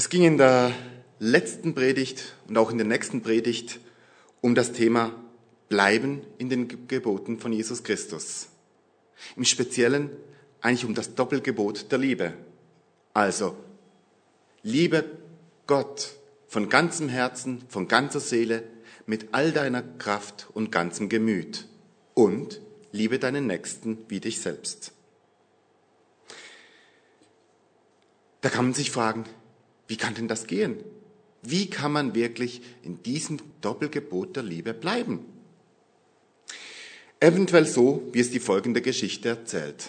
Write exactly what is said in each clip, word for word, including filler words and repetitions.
Es ging in der letzten Predigt und auch in der nächsten Predigt um das Thema Bleiben in den Geboten von Jesus Christus. Im Speziellen eigentlich um das Doppelgebot der Liebe. Also, liebe Gott von ganzem Herzen, von ganzer Seele, mit all deiner Kraft und ganzem Gemüt. Und liebe deinen Nächsten wie dich selbst. Da kann man sich fragen, wie kann denn das gehen? Wie kann man wirklich in diesem Doppelgebot der Liebe bleiben? Eventuell so, wie es die folgende Geschichte erzählt.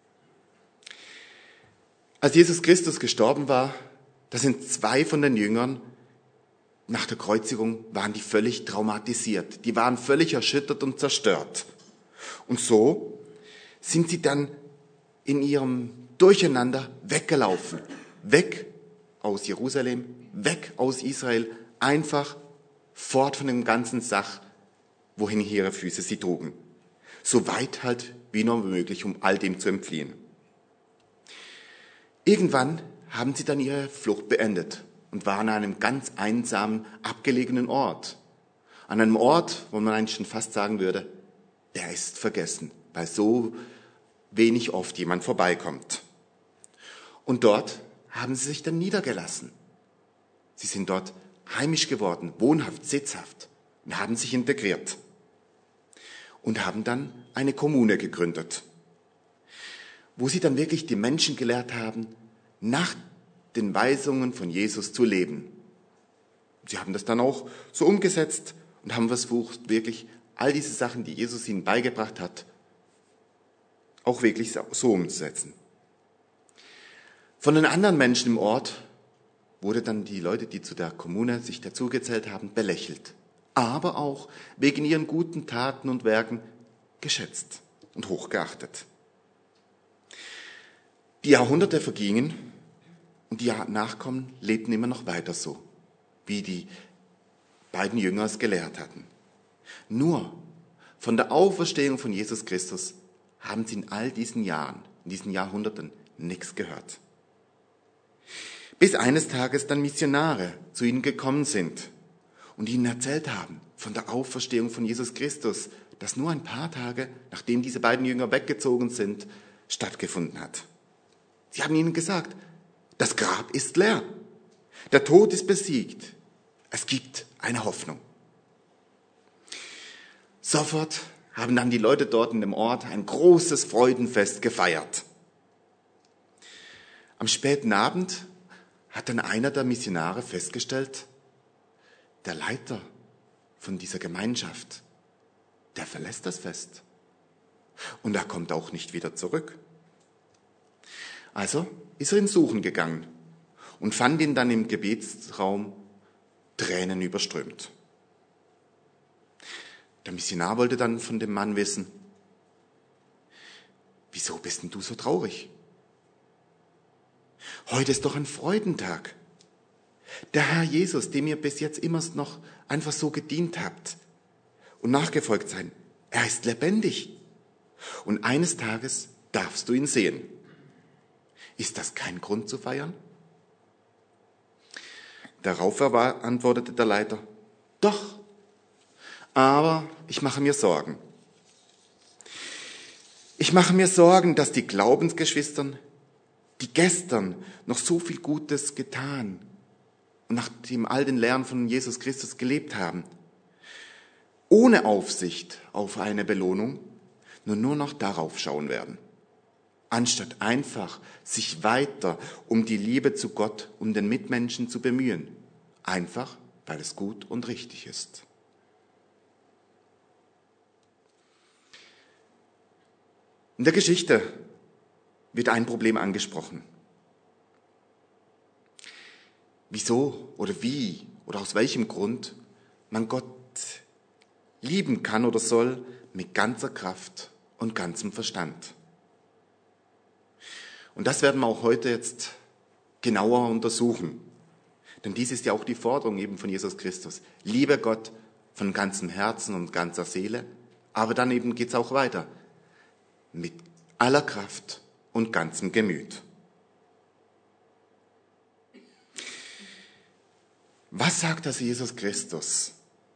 Als Jesus Christus gestorben war, da sind zwei von den Jüngern nach der Kreuzigung, waren die völlig traumatisiert. Die waren völlig erschüttert und zerstört. Und so sind sie dann in ihrem Durcheinander weggelaufen. Weg aus Jerusalem, weg aus Israel, einfach fort von dem ganzen Sach, wohin ihre Füße sie trugen. So weit halt wie nur möglich, um all dem zu entfliehen. Irgendwann haben sie dann ihre Flucht beendet und waren an einem ganz einsamen, abgelegenen Ort. An einem Ort, wo man eigentlich schon fast sagen würde, der ist vergessen, weil so wenig oft jemand vorbeikommt. Und dort haben sie sich dann niedergelassen. Sie sind dort heimisch geworden, wohnhaft, sitzhaft und haben sich integriert und haben dann eine Kommune gegründet, wo sie dann wirklich die Menschen gelehrt haben, nach den Weisungen von Jesus zu leben. Sie haben das dann auch so umgesetzt und haben versucht, wirklich all diese Sachen, die Jesus ihnen beigebracht hat, auch wirklich so umzusetzen. Von den anderen Menschen im Ort wurde dann die Leute, die zu der Kommune sich dazugezählt haben, belächelt, aber auch wegen ihren guten Taten und Werken geschätzt und hochgeachtet. Die Jahrhunderte vergingen und die Nachkommen lebten immer noch weiter so, wie die beiden Jünger es gelehrt hatten. Nur von der Auferstehung von Jesus Christus haben sie in all diesen Jahren, in diesen Jahrhunderten nichts gehört. Bis eines Tages dann Missionare zu ihnen gekommen sind und ihnen erzählt haben von der Auferstehung von Jesus Christus, das nur ein paar Tage, nachdem diese beiden Jünger weggezogen sind, stattgefunden hat. Sie haben ihnen gesagt, das Grab ist leer, der Tod ist besiegt, es gibt eine Hoffnung. Sofort haben dann die Leute dort in dem Ort ein großes Freudenfest gefeiert. Am späten Abend hat dann einer der Missionare festgestellt, der Leiter von dieser Gemeinschaft, der verlässt das Fest. Und er kommt auch nicht wieder zurück. Also ist er ihn suchen gegangen und fand ihn dann im Gebetsraum Tränen überströmt. Der Missionar wollte dann von dem Mann wissen, wieso bist denn du so traurig? Heute ist doch ein Freudentag. Der Herr Jesus, dem ihr bis jetzt immer noch einfach so gedient habt und nachgefolgt seid, er ist lebendig. Und eines Tages darfst du ihn sehen. Ist das kein Grund zu feiern? Darauf antwortete der Leiter, doch, aber ich mache mir Sorgen. Ich mache mir Sorgen, dass die Glaubensgeschwistern, die gestern noch so viel Gutes getan und nach dem all den Lehren von Jesus Christus gelebt haben, ohne Aufsicht auf eine Belohnung, nur nur noch darauf schauen werden, anstatt einfach sich weiter um die Liebe zu Gott und den Mitmenschen zu bemühen, einfach weil es gut und richtig ist. In der Geschichte wird ein Problem angesprochen. Wieso oder wie oder aus welchem Grund man Gott lieben kann oder soll mit ganzer Kraft und ganzem Verstand. Und das werden wir auch heute jetzt genauer untersuchen. Denn dies ist ja auch die Forderung eben von Jesus Christus. Liebe Gott von ganzem Herzen und ganzer Seele, aber dann eben geht's auch weiter. Mit aller Kraft und ganzem Gemüt. Was sagt das Jesus Christus?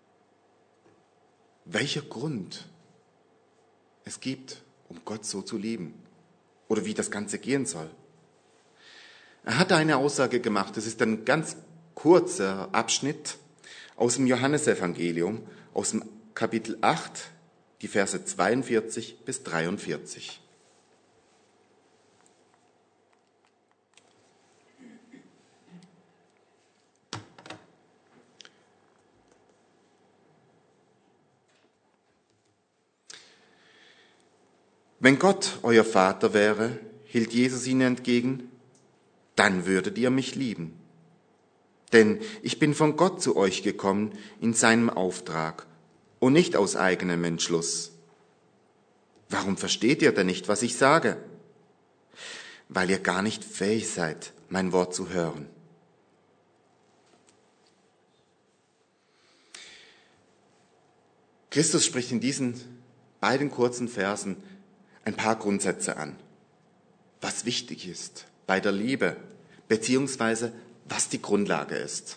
Welcher Grund es gibt, um Gott so zu lieben? Oder wie das Ganze gehen soll? Er hat eine Aussage gemacht, das ist ein ganz kurzer Abschnitt aus dem Johannesevangelium, aus dem Kapitel acht, die Verse zweiundvierzig bis dreiundvierzig. Wenn Gott euer Vater wäre, hielt Jesus ihnen entgegen, dann würdet ihr mich lieben. Denn ich bin von Gott zu euch gekommen in seinem Auftrag und nicht aus eigenem Entschluss. Warum versteht ihr denn nicht, was ich sage? Weil ihr gar nicht fähig seid, mein Wort zu hören. Christus spricht in diesen beiden kurzen Versen ein paar Grundsätze an, was wichtig ist bei der Liebe, beziehungsweise was die Grundlage ist.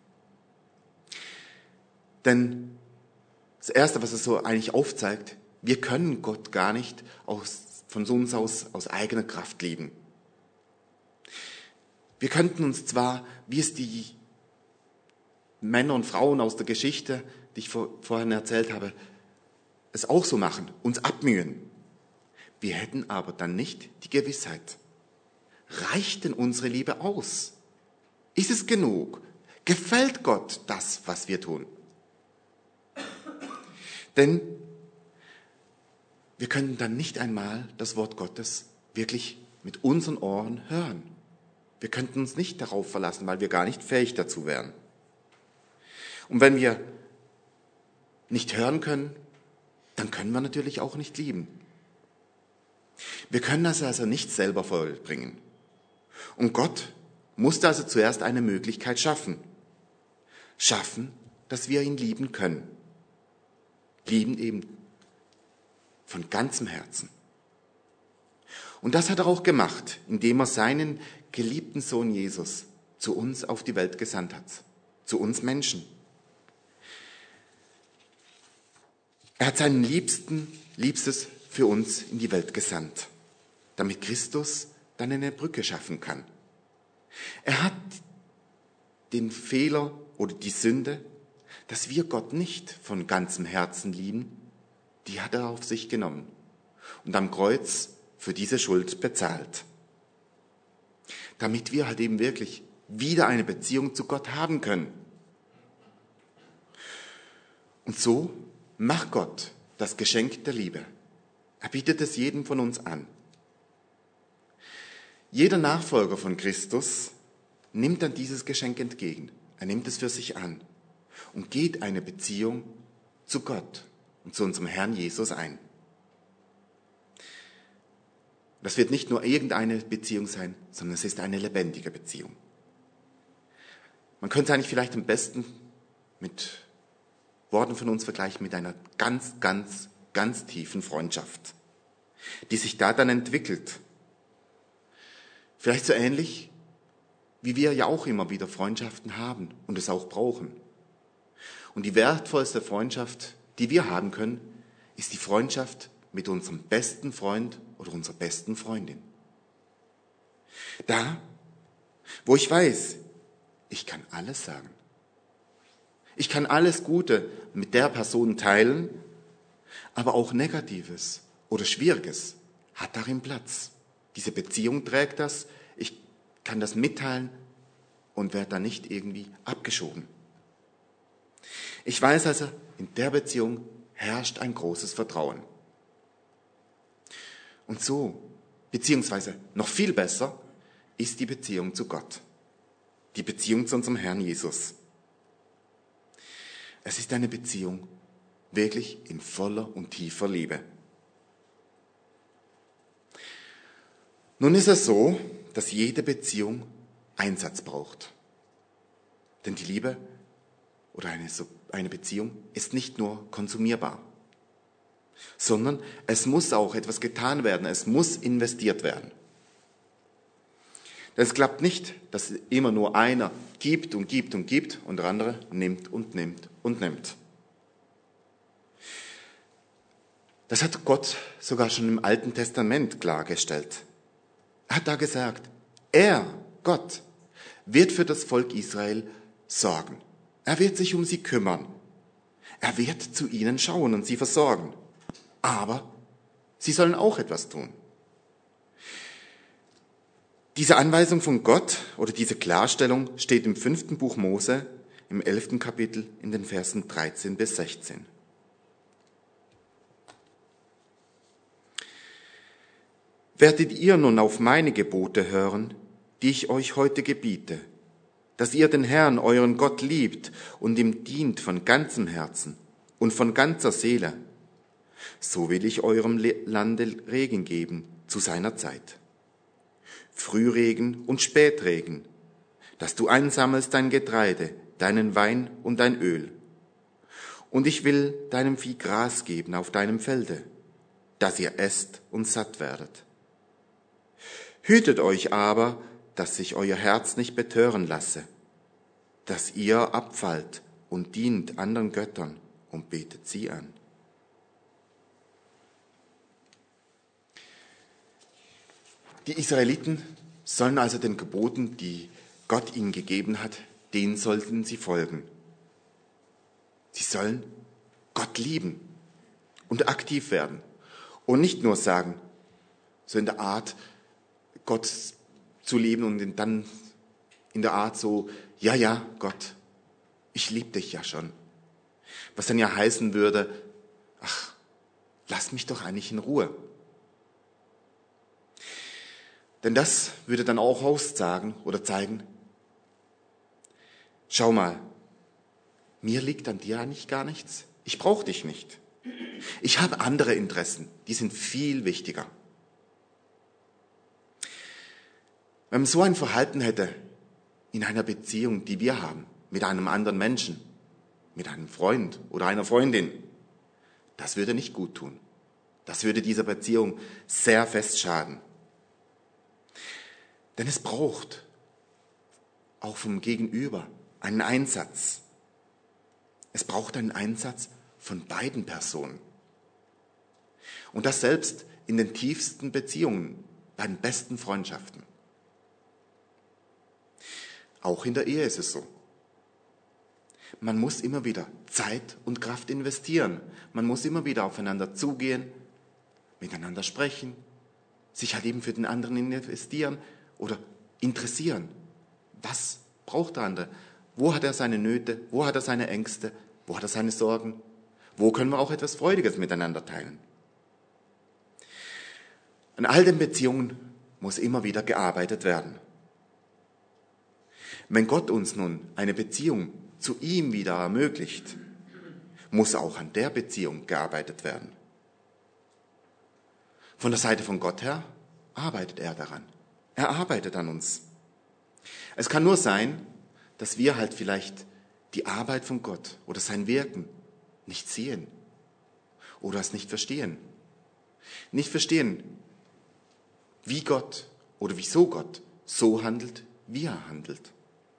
Denn das Erste, was es so eigentlich aufzeigt, wir können Gott gar nicht aus, von uns aus, aus eigener Kraft lieben. Wir könnten uns zwar, wie es die Männer und Frauen aus der Geschichte, die ich vor, vorhin erzählt habe, es auch so machen, uns abmühen. Wir hätten aber dann nicht die Gewissheit. Reicht denn unsere Liebe aus? Ist es genug? Gefällt Gott das, was wir tun? Denn wir können dann nicht einmal das Wort Gottes wirklich mit unseren Ohren hören. Wir könnten uns nicht darauf verlassen, weil wir gar nicht fähig dazu wären. Und wenn wir nicht hören können, dann können wir natürlich auch nicht lieben. Wir können das also nicht selber vollbringen. Und Gott musste also zuerst eine Möglichkeit schaffen. Schaffen, dass wir ihn lieben können. Lieben eben von ganzem Herzen. Und das hat er auch gemacht, indem er seinen geliebten Sohn Jesus zu uns auf die Welt gesandt hat. Zu uns Menschen. Er hat seinen Liebsten, Liebstes für uns in die Welt gesandt, damit Christus dann eine Brücke schaffen kann. Er hat den Fehler oder die Sünde, dass wir Gott nicht von ganzem Herzen lieben, die hat er auf sich genommen und am Kreuz für diese Schuld bezahlt. Damit wir halt eben wirklich wieder eine Beziehung zu Gott haben können. Und so macht Gott das Geschenk der Liebe. Er bietet es jedem von uns an. Jeder Nachfolger von Christus nimmt dann dieses Geschenk entgegen. Er nimmt es für sich an und geht eine Beziehung zu Gott und zu unserem Herrn Jesus ein. Das wird nicht nur irgendeine Beziehung sein, sondern es ist eine lebendige Beziehung. Man könnte es eigentlich vielleicht am besten mit Worten von uns vergleichen mit einer ganz, ganz, ganz tiefen Freundschaft, die sich da dann entwickelt. Vielleicht so ähnlich, wie wir ja auch immer wieder Freundschaften haben und es auch brauchen. Und die wertvollste Freundschaft, die wir haben können, ist die Freundschaft mit unserem besten Freund oder unserer besten Freundin. Da, wo ich weiß, ich kann alles sagen. Ich kann alles Gute mit der Person teilen, aber auch Negatives oder Schwieriges hat darin Platz. Diese Beziehung trägt das, ich kann das mitteilen und werde dann nicht irgendwie abgeschoben. Ich weiß also, in der Beziehung herrscht ein großes Vertrauen. Und so, beziehungsweise noch viel besser, ist die Beziehung zu Gott. Die Beziehung zu unserem Herrn Jesus. Es ist eine Beziehung wirklich in voller und tiefer Liebe. Nun ist es so, dass jede Beziehung Einsatz braucht. Denn die Liebe oder eine, eine Beziehung ist nicht nur konsumierbar, sondern es muss auch etwas getan werden, es muss investiert werden. Es klappt nicht, dass immer nur einer gibt und gibt und gibt und der andere nimmt und nimmt und nimmt. Das hat Gott sogar schon im Alten Testament klargestellt. Er hat da gesagt, er, Gott, wird für das Volk Israel sorgen. Er wird sich um sie kümmern. Er wird zu ihnen schauen und sie versorgen. Aber sie sollen auch etwas tun. Diese Anweisung von Gott oder diese Klarstellung steht im fünften Buch Mose, im elften Kapitel, in den Versen dreizehn bis sechzehn. Werdet ihr nun auf meine Gebote hören, die ich euch heute gebiete, dass ihr den Herrn, euren Gott, liebt und ihm dient von ganzem Herzen und von ganzer Seele, so will ich eurem Lande Regen geben zu seiner Zeit. Frühregen und Spätregen, dass du einsammelst dein Getreide, deinen Wein und dein Öl. Und ich will deinem Vieh Gras geben auf deinem Felde, dass ihr esst und satt werdet. Hütet euch aber, dass sich euer Herz nicht betören lasse, dass ihr abfallt und dient anderen Göttern und betet sie an. Die Israeliten sollen also den Geboten, die Gott ihnen gegeben hat, denen sollten sie folgen. Sie sollen Gott lieben und aktiv werden und nicht nur sagen, so in der Art, Gott zu lieben und dann in der Art so, ja, ja, Gott, ich liebe dich ja schon. Was dann ja heißen würde, ach, lass mich doch eigentlich in Ruhe. Denn das würde dann auch aussagen oder zeigen, schau mal, mir liegt an dir eigentlich gar nichts. Ich brauche dich nicht. Ich habe andere Interessen, die sind viel wichtiger. Wenn man so ein Verhalten hätte in einer Beziehung, die wir haben, mit einem anderen Menschen, mit einem Freund oder einer Freundin, das würde nicht gut tun. Das würde dieser Beziehung sehr fest schaden. Denn es braucht auch vom Gegenüber einen Einsatz. Es braucht einen Einsatz von beiden Personen. Und das selbst in den tiefsten Beziehungen, bei den besten Freundschaften. Auch in der Ehe ist es so. Man muss immer wieder Zeit und Kraft investieren. Man muss immer wieder aufeinander zugehen, miteinander sprechen, sich halt eben für den anderen investieren oder interessieren. Was braucht der andere? Wo hat er seine Nöte? Wo hat er seine Ängste? Wo hat er seine Sorgen? Wo können wir auch etwas Freudiges miteinander teilen? An all den Beziehungen muss immer wieder gearbeitet werden. Wenn Gott uns nun eine Beziehung zu ihm wieder ermöglicht, muss auch an der Beziehung gearbeitet werden. Von der Seite von Gott her arbeitet er daran. Er arbeitet an uns. Es kann nur sein, dass wir halt vielleicht die Arbeit von Gott oder sein Wirken nicht sehen oder es nicht verstehen. Nicht verstehen, wie Gott oder wieso Gott so handelt, wie er handelt.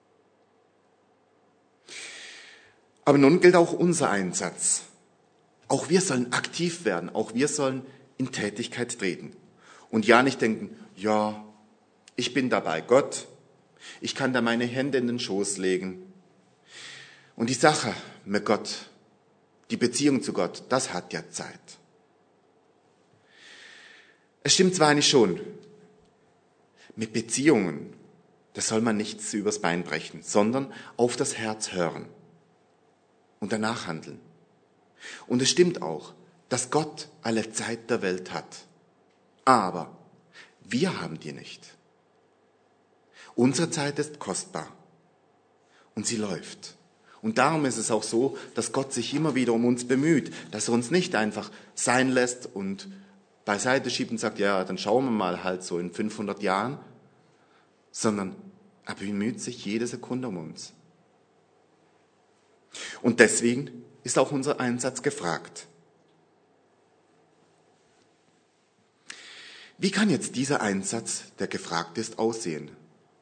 Aber nun gilt auch unser Einsatz. Auch wir sollen aktiv werden, auch wir sollen in Tätigkeit treten. Und ja nicht denken, ja, ich bin dabei Gott, ich kann da meine Hände in den Schoß legen. Und die Sache mit Gott, die Beziehung zu Gott, das hat ja Zeit. Es stimmt zwar nicht schon, mit Beziehungen, da soll man nichts übers Bein brechen, sondern auf das Herz hören und danach handeln. Und es stimmt auch, dass Gott alle Zeit der Welt hat. Aber wir haben die nicht. Unsere Zeit ist kostbar und sie läuft. Und darum ist es auch so, dass Gott sich immer wieder um uns bemüht, dass er uns nicht einfach sein lässt und beiseite schiebt und sagt, ja, dann schauen wir mal halt so in fünfhundert Jahren, sondern er bemüht sich jede Sekunde um uns. Und deswegen ist auch unser Einsatz gefragt. Wie kann jetzt dieser Einsatz, der gefragt ist, aussehen?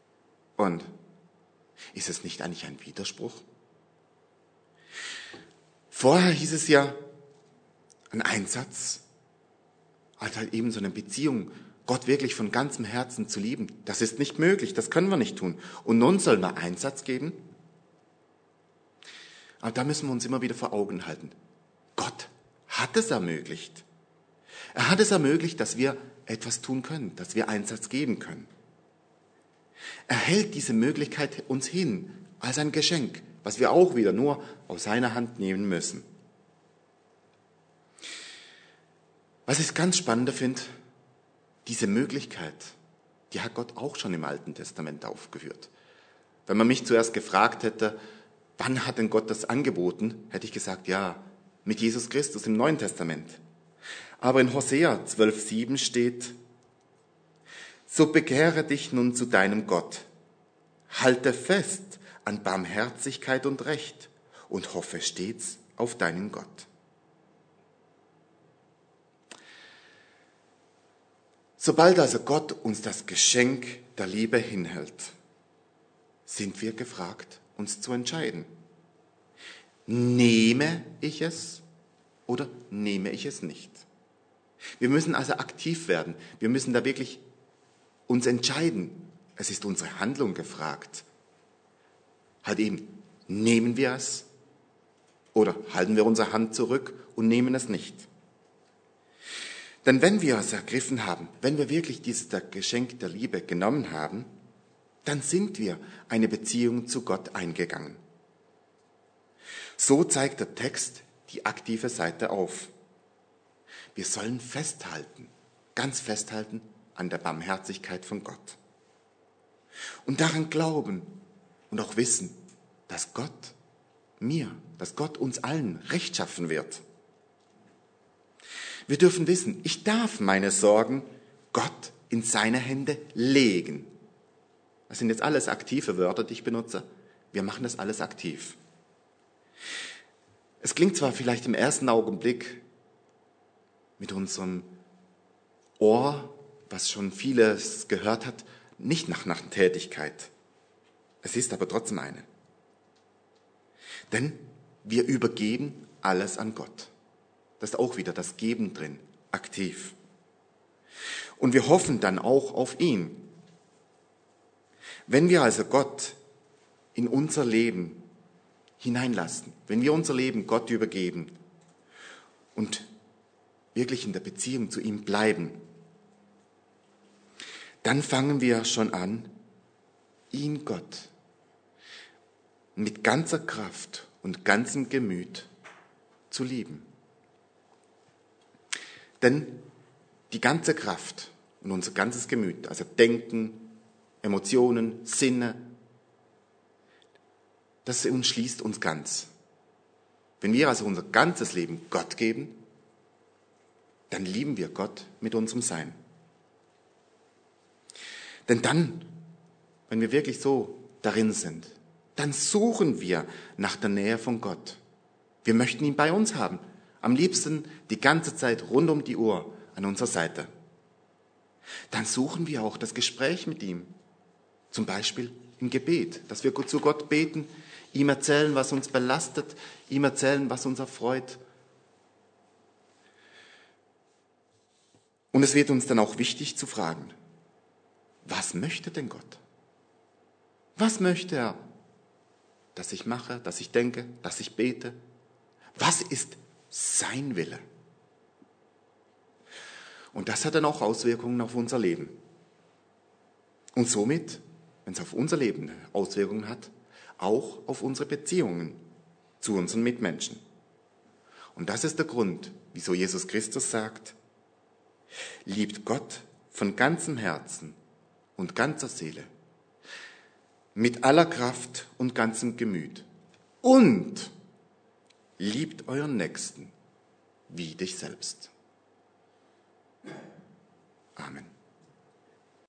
Und ist es nicht eigentlich ein Widerspruch? Vorher hieß es ja, ein Einsatz, halt, halt eben so eine Beziehung, Gott wirklich von ganzem Herzen zu lieben. Das ist nicht möglich, das können wir nicht tun. Und nun sollen wir Einsatz geben? Aber da müssen wir uns immer wieder vor Augen halten. Gott hat es ermöglicht. Er hat es ermöglicht, dass wir etwas tun können, dass wir Einsatz geben können. Er hält diese Möglichkeit uns hin als ein Geschenk, was wir auch wieder nur aus seiner Hand nehmen müssen. Was ich ganz spannender finde, diese Möglichkeit, die hat Gott auch schon im Alten Testament aufgeführt. Wenn man mich zuerst gefragt hätte, wann hat denn Gott das angeboten, hätte ich gesagt, ja, mit Jesus Christus im Neuen Testament. Aber in Hosea zwölf sieben steht, so begehre dich nun zu deinem Gott, halte fest an Barmherzigkeit und Recht und hoffe stets auf deinen Gott. Sobald also Gott uns das Geschenk der Liebe hinhält, sind wir gefragt, uns zu entscheiden. Nehme ich es oder nehme ich es nicht? Wir müssen also aktiv werden. Wir müssen da wirklich uns entscheiden. Es ist unsere Handlung gefragt. Halt eben, nehmen wir es oder halten wir unsere Hand zurück und nehmen es nicht? Denn wenn wir es ergriffen haben, wenn wir wirklich dieses Geschenk der Liebe genommen haben, dann sind wir eine Beziehung zu Gott eingegangen. So zeigt der Text die aktive Seite auf. Wir sollen festhalten, ganz festhalten an der Barmherzigkeit von Gott. Und daran glauben und auch wissen, dass Gott mir, dass Gott uns allen Recht schaffen wird. Wir dürfen wissen, ich darf meine Sorgen Gott in seine Hände legen. Das sind jetzt alles aktive Wörter, die ich benutze. Wir machen das alles aktiv. Es klingt zwar vielleicht im ersten Augenblick mit unserem Ohr, was schon vieles gehört hat, nicht nach nach Tätigkeit. Es ist aber trotzdem eine. Denn wir übergeben alles an Gott. Das ist auch wieder das Geben drin, aktiv. Und wir hoffen dann auch auf ihn. Wenn wir also Gott in unser Leben hineinlassen, wenn wir unser Leben Gott übergeben und wirklich in der Beziehung zu ihm bleiben, dann fangen wir schon an, ihn Gott mit ganzer Kraft und ganzem Gemüt zu lieben. Denn die ganze Kraft und unser ganzes Gemüt, also Denken, Emotionen, Sinne, das umschließt uns ganz. Wenn wir also unser ganzes Leben Gott geben, dann lieben wir Gott mit unserem Sein. Denn dann, wenn wir wirklich so darin sind, dann suchen wir nach der Nähe von Gott. Wir möchten ihn bei uns haben. Am liebsten die ganze Zeit rund um die Uhr an unserer Seite. Dann suchen wir auch das Gespräch mit ihm. Zum Beispiel im Gebet, dass wir zu Gott beten, ihm erzählen, was uns belastet, ihm erzählen, was uns erfreut. Und es wird uns dann auch wichtig zu fragen, was möchte denn Gott? Was möchte er, dass ich mache, dass ich denke, dass ich bete? Was ist sein Wille? Und das hat dann auch Auswirkungen auf unser Leben. Und somit, wenn es auf unser Leben Auswirkungen hat, auch auf unsere Beziehungen zu unseren Mitmenschen. Und das ist der Grund, wieso Jesus Christus sagt, liebt Gott von ganzem Herzen und ganzer Seele, mit aller Kraft und ganzem Gemüt und liebt euren Nächsten wie dich selbst. Amen.